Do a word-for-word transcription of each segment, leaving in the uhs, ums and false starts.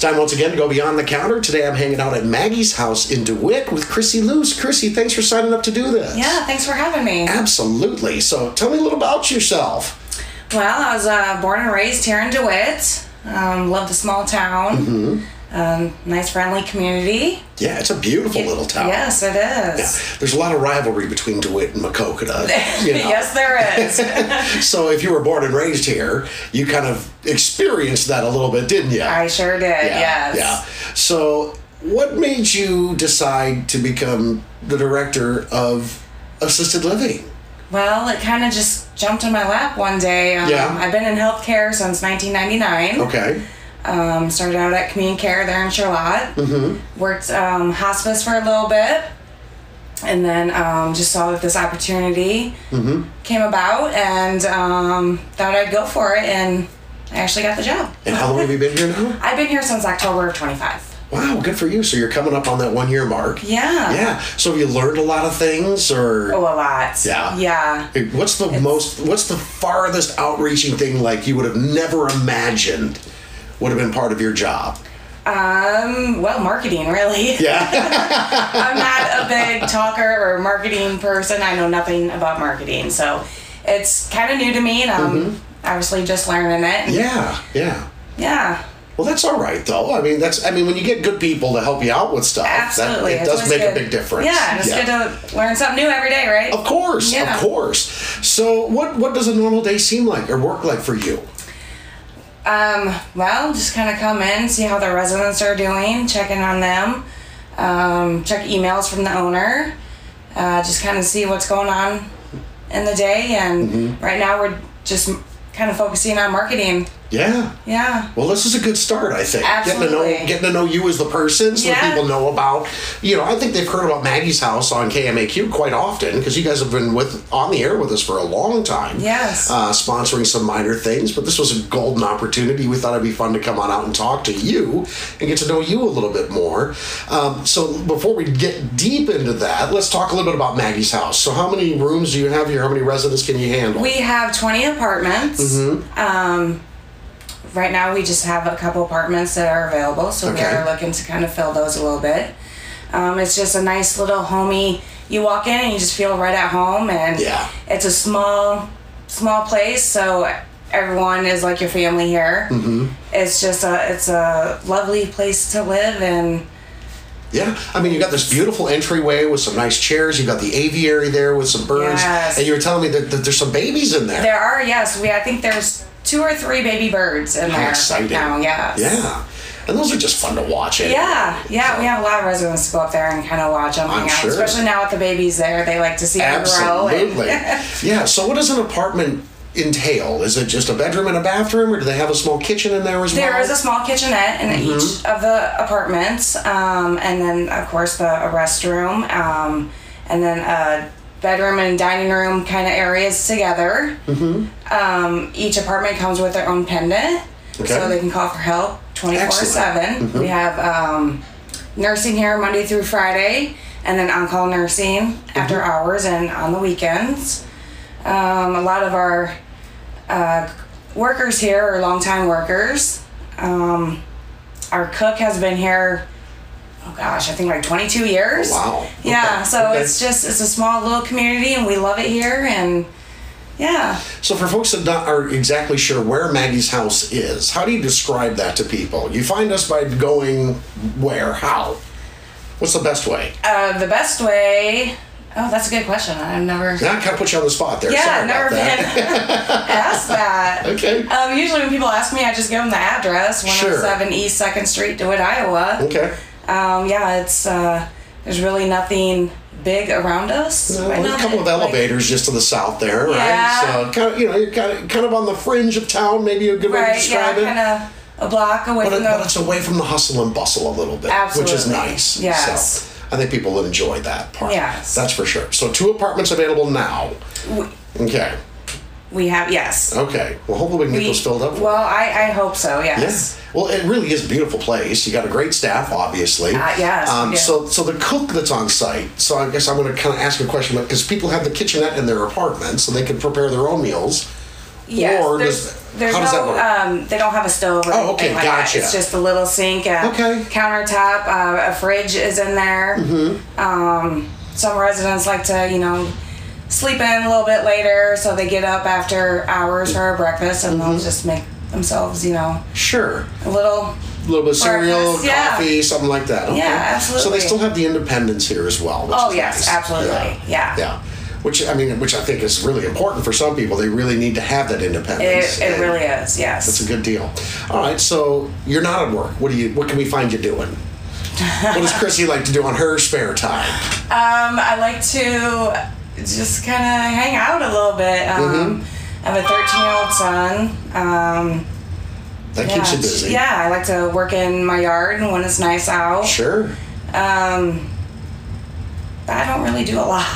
time once again to go beyond the counter. Today I'm hanging out at Maggie's house in DeWitt with Chrissy Luce. Chrissy, thanks for signing up to do this. Yeah, thanks for having me. Absolutely. So tell me a little about yourself. Well, I was uh, born and raised here in DeWitt. Um, love the small town. Mm-hmm. Um, nice, friendly community. Yeah, it's a beautiful Yeah, little town. Yes, it is. Yeah. There's a lot of rivalry between DeWitt and Maquoketa. You know. Yes, there is. So if you were born and raised here, you kind of experienced that a little bit, didn't you? I sure did, yeah, yes. Yeah. So what made you decide to become the director of assisted living? Well, it kind of just jumped in my lap one day. Um, Yeah. I've been in healthcare since nineteen ninety-nine. Okay. Um, started out at Community Care there in Charlotte. Mm-hmm. Worked um, hospice for a little bit. And then um, just saw that this opportunity Mm-hmm. came about and um, thought I'd go for it. And I actually got the job. And how long have you been here now? I've been here since October of twenty-five. Wow, good for you. So you're coming up on that one year mark. Yeah. Yeah. So have you learned a lot of things or? Oh, a lot. Yeah. Yeah. What's the It's- most, what's the farthest outreaching thing like you would have never imagined would have been part of your job? Um, well, marketing, really. Yeah. I'm not a big talker or marketing person. I know nothing about marketing. So it's kind of new to me, and I'm Mm-hmm. obviously just learning it. And Yeah. Yeah. yeah. Well, that's all right, though. I mean, that's. I mean, when you get good people to help you out with stuff, Absolutely. that, it It's does always make a good. big difference. Yeah, and it's good to learn something new every day, right? Of course, Yeah. of course. So, what what does a normal day seem like or work like for you? Um, well, just kind of come in, see how the residents are doing, checking on them, um, check emails from the owner, uh, just kind of see what's going on in the day. And Mm-hmm. right now we're just kind of focusing on marketing. Yeah. Yeah. Well, this is a good start, I think. Getting to know, Absolutely. getting to know you as the person, so that Yeah. people know about. You know, I think they've heard about Maggie's house on K M A Q quite often because you guys have been with on the air with us for a long time. Yes. Uh, sponsoring some minor things, but this was a golden opportunity. We thought it'd be fun to come on out and talk to you and get to know you a little bit more. Um, so before we get deep into that, let's talk a little bit about Maggie's house. So how many rooms do you have here? How many residents can you handle? We have twenty apartments. Mm-hmm. Um, right now we just have a couple apartments that are available, so we Okay. are looking to kind of fill those a little bit. Um, it's just a nice little homey. You walk in and you just feel right at home, and Yeah. it's a small, small place, so everyone is like your family here. Mm-hmm. It's just a, it's a lovely place to live, and Yeah, I mean, you got this beautiful entryway with some nice chairs. You got the aviary there with some birds, Yes. and you were telling me that, that there's some babies in there. there are yes, we I think there's two or three baby birds in How there exciting! right now. Yes. Yeah, and those are just fun to watch. Anyway. Yeah, yeah, we have a lot of residents to go up there and kind of watch them, I'm hang out. sure. Especially now with the babies there, they like to see them grow. Absolutely. And Yeah. So, what does an apartment entail? Is it just a bedroom and a bathroom, or do they have a small kitchen in there as well? there is a small kitchenette in Mm-hmm. each of the apartments, um, and then of course the a restroom, um, and then a bedroom and dining room kind of areas together. Mm-hmm. Um, each apartment comes with their own pendant, Okay. so they can call for help twenty-four seven. Excellent. We have um, nursing here Monday through Friday, and then on-call nursing after Mm-hmm. hours and on the weekends. Um, a lot of our uh, workers here are longtime workers. Um, our cook has been here, oh gosh, I think like twenty-two years. Oh, wow. Yeah, Okay. so Okay. it's just, it's a small little community and we love it here, and yeah. So, for folks that not, are exactly sure where Maggie's house is, how do you describe that to people? You find us by going where? How? What's the best way? Uh, the best way, oh, that's a good question. I've never, Now I kind of put you on the spot there. yeah, Sorry never about been that. asked that. Okay. Um, usually when people ask me, I just give them the address, one oh seven East second Street, DeWitt, Iowa. Okay. Um, yeah, it's, uh, there's really nothing big around us. Well, right there's now a couple that, of like- elevators just to the south there, right? Yeah. So kind of, you know, you're kind of kind of on the fringe of town, maybe a good way to Right, yeah, describe it. kind of a block away But, from it, but the. it's away from the hustle and bustle a little bit, which is Absolutely. nice. Yes. So I think people will enjoy that part. Yes. That's for sure. So two apartments available now. We, Okay. we have, yes. Okay. Well, hopefully we can get We- those filled up. Well, I, I hope so, Yeah. yes. Well, it really is a beautiful place. You got a great staff, obviously. Uh, yes, we Um, do. so, so the cook that's on site. So I guess I'm going to kind of ask a question because people have the kitchenette in their apartment, so they can prepare their own meals. Yes, or there's- does There's How does that no, work? um, they don't have a stove or Oh, okay, anything like gotcha. that. It's just a little sink, a Okay. countertop, uh, a fridge is in there. Mm-hmm. Um, some residents like to, you know, sleep in a little bit later, so they get up after hours for breakfast, and Mm-hmm. they'll just make themselves, you know, Sure. a little. A little bit of cereal, Breakfast, yeah. coffee, something like that. Okay. Yeah, absolutely. So they still have the independence here as well. Which Oh is yes, nice. absolutely, yeah. Yeah. Which I mean, which I think is really important for some people. They really need to have that independence. It, it and really is, yes. That's a good deal. All right, so you're not at work. What do you? What can we find you doing? What does Chrissy like to do on her spare time? Um, I like to just kind of hang out a little bit. Um, Mm-hmm. I have a thirteen-year-old son. Um, That yeah, keeps you busy. Yeah, I like to work in my yard when it's nice out. Sure. Um, but I don't really do a lot.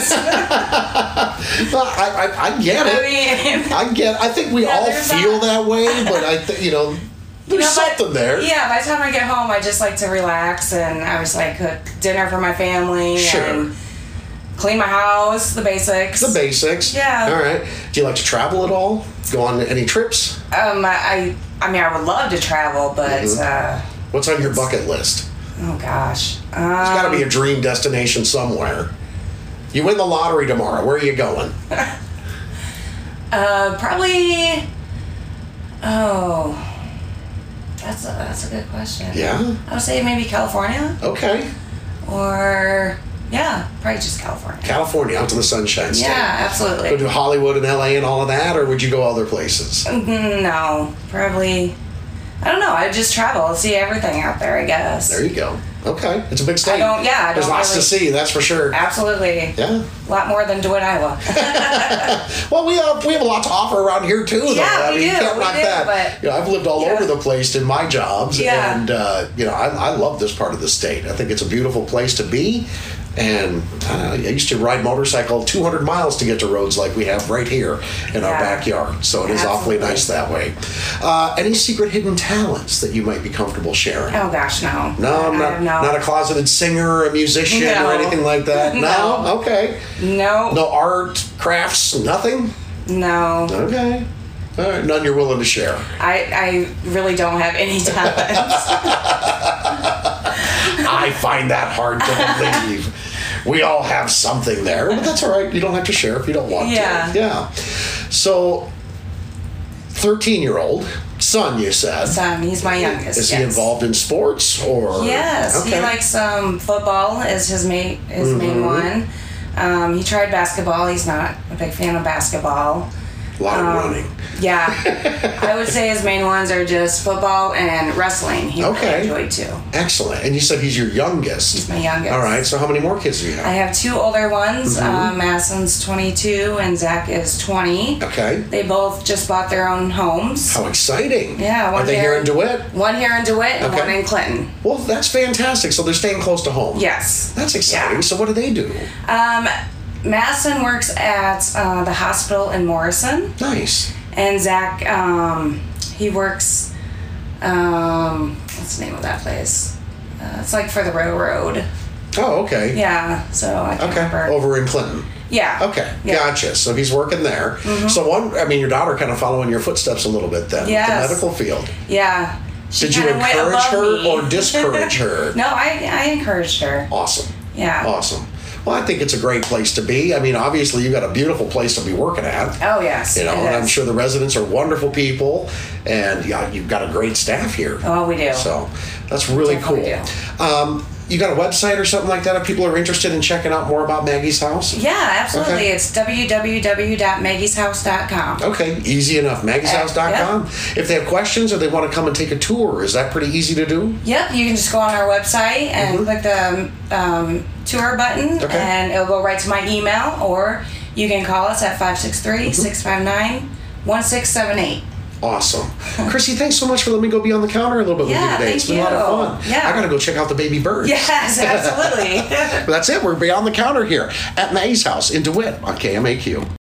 Well, I, I, I get it. I mean, I get. I think we Yeah, all there's feel that. that way, but I, th- you know, you there's know, but- something there. Yeah, by the time I get home, I just like to relax, and I just like cook dinner for my family Sure. and clean my house, the basics. The basics. Yeah. All right. Do you like to travel at all? Go on any trips? Um, I, I mean, I would love to travel, but Mm-hmm. uh, What's on your bucket list? oh gosh, um, There's got to be a dream destination somewhere. You win the lottery tomorrow. Where are you going? uh, probably. Oh, that's a that's a good question. Yeah. I would say maybe California, Okay. or yeah, probably just California. California, out to the Sunshine State. Yeah, Go absolutely. to Hollywood and L A and all of that, or would you go other places? Mm, No, probably. I don't know. I just travel, see everything out there. I guess. There you go. Okay. It's a big state. I don't. Yeah, I There's don't lots really, to see, that's for sure. Absolutely. Yeah. A lot more than DeWitt, Iowa. Well, we have we have a lot to offer around here too, though. Yeah, I we mean, you do, can't we knock do, that. but- You know, I've lived all Yeah. over the place in my jobs, Yeah. and uh, you know, I, I love this part of the state. I think it's a beautiful place to be, and uh, I used to ride motorcycle two hundred miles to get to roads like we have right here in our Yeah. backyard. So it is awfully Absolutely. nice that way. Uh, any secret hidden talents that you might be comfortable sharing? Oh gosh, no. No, I'm I not, have no. not a closeted singer or a musician or No. anything like that. No. Okay. No. No art, crafts, nothing? No. Okay. All right. None you're willing to share. I I really don't have any talents. I find that hard to believe. We all have something there, but that's all right. You don't have to share if you don't want Yeah. to. Yeah. So, thirteen-year-old son, you said. Son, he's my youngest. Is he yes. involved in sports or? Yes, he Okay. likes um, football is his main his Mm-hmm. main one. Um, he tried basketball. He's not a big fan of basketball. A lot of Um, running. Yeah, I would say his main ones are just football and wrestling. He Okay. really enjoyed too. Excellent. And you said he's your youngest. He's my youngest. All right. So how many more kids do you have? I have two older ones. Mm-hmm. Uh, Madison's twenty-two and Zach is twenty. Okay. They both just bought their own homes. How exciting. Yeah, Are one they here in DeWitt? One here in DeWitt and Okay. one in Clinton. Well, that's fantastic. So they're staying close to home. Yes. That's exciting. Yeah. So what do they do? Um, Madison works at uh, the hospital in Morrison, Nice. and Zach, um, he works. Um, what's the name of that place? Uh, it's like for the railroad. Oh, okay. Yeah. So I can't Okay. remember. Over in Clinton. Yeah. Okay. Yeah. Gotcha. So he's working there. So one, I mean, your daughter kind of following your footsteps a little bit then. Yes. The medical field. Yeah. She Did you kinda went encourage above her me. or discourage her? No, I I encouraged her. Awesome. Yeah. Awesome. Well, I think it's a great place to be. I mean, obviously, you got a beautiful place to be working at. Oh yes. You know, it and I'm is. sure the residents are wonderful people, and yeah, you've got a great staff here. Oh, we do. So that's really Definitely cool. Um, you got a website or something like that if people are interested in checking out more about Maggie's house? Yeah, absolutely. Okay. It's w w w dot maggies house dot com. Okay, easy enough. maggies house dot com. If they have questions or they want to come and take a tour, is that pretty easy to do? Yep, you can just go on our website and click the um, tour button, Okay. and it'll go right to my email, or you can call us at five six three, six five nine, one six seven eight. Awesome. Chrissy, thanks so much for letting me go be on the counter a little bit with Yeah, you today. thank It's been a lot of you. fun. Yeah. I got to go check out the baby birds. Yes, absolutely. But that's it. We're beyond the counter here at Maggie's house in DeWitt on K M A Q.